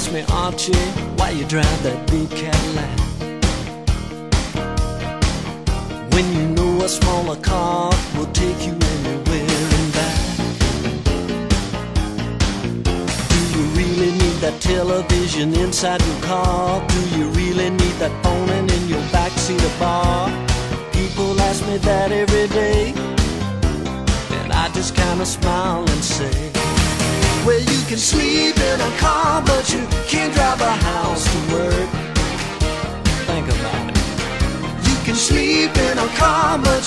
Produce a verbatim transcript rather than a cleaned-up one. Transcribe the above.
ask me, Archie, why you drive that big Cadillac? When you know a smaller car will take you anywhere and back. Do you really need that television inside your car? Do you really need that phone in your backseat of bar? People ask me that every day, and I just kinda smile and say, well, you can sleep in a car, but you can't drive a house to work. Think about it. You can sleep in a car, but